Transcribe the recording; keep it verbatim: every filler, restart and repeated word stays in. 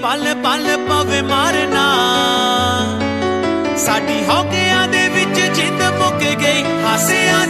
पल पल पवे मारना साडी हौकियां दे विच जिंद मुक गई हासियां